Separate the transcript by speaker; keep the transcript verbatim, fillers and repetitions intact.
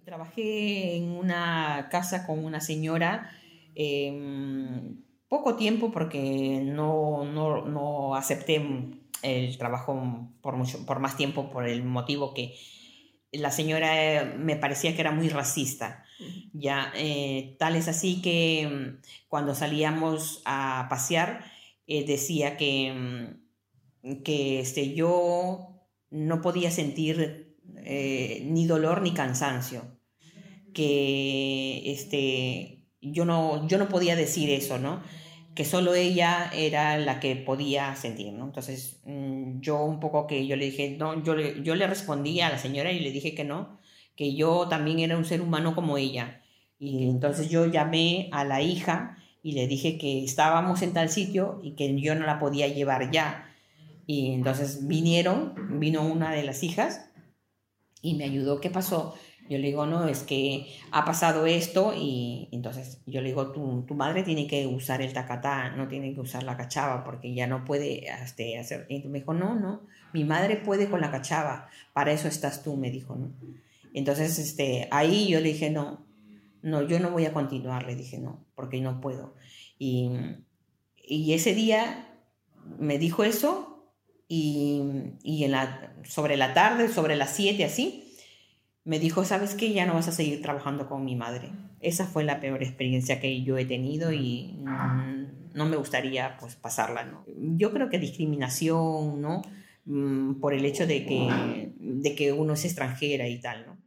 Speaker 1: Trabajé en una casa con una señora eh, poco tiempo porque no, no, no acepté el trabajo por, mucho, por más tiempo por el motivo que la señora eh, me parecía que era muy racista. Ya, eh, tal es así que mm, cuando salíamos a pasear eh, decía que, mm, que este, yo no podía sentir eh, ni dolor ni cansancio, que este, yo, no, yo no podía decir eso, ¿no? Que solo ella era la que podía sentir, ¿no? Entonces, mmm, yo un poco que yo le dije, no, yo le, yo le respondí a la señora y le dije que no, que yo también era un ser humano como ella. Y entonces yo llamé a la hija y le dije que estábamos en tal sitio y que yo no la podía llevar ya. Y entonces vinieron, vino una de las hijas y me ayudó. ¿Qué pasó? Yo le digo, no, es que ha pasado esto y entonces yo le digo, tu, tu madre tiene que usar el tacatá, no tiene que usar la cachava porque ya no puede este, hacer. Y me dijo, no, no, mi madre puede con la cachava, para eso estás tú, me dijo, ¿no? Entonces este, ahí yo le dije, no, no, yo no voy a continuar, le dije, no, porque no puedo. Y, y ese día me dijo eso y, y en la, sobre la tarde, sobre las siete así, me dijo, ¿sabes qué? Ya no vas a seguir trabajando con mi madre. Esa fue la peor experiencia que yo he tenido y mm, no me gustaría pues pasarla, ¿no? Yo creo que discriminación, ¿no? Mm, por el hecho de que, de que uno es extranjera y tal, ¿no?